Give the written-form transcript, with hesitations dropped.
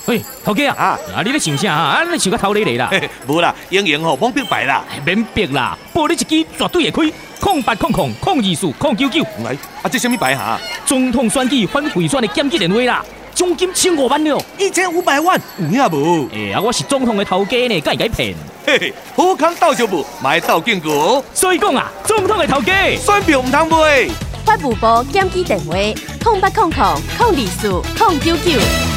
喂，头家啊，你咧想啥啊？你想个头咧啦？ 无啦，赢赢吼，懵逼白啦。 免逼啦，报你一支绝对会开，0800-024-099。 哎，这什么牌哈？ 总统选举反贿选的检举电话啦，奖金1500万了 ，1500万，有影无？ 我是总统的头家呢，敢会骗？ 嘿嘿，好康斗相步，买斗建股。 所以讲啊，总统的头家， 选票唔通买。 法务部检举电话：0800-024-099。